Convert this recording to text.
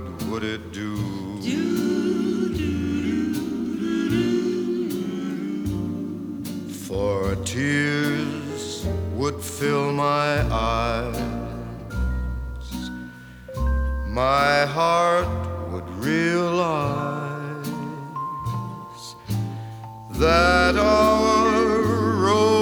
would it do? For tears would fill my eyes, my heart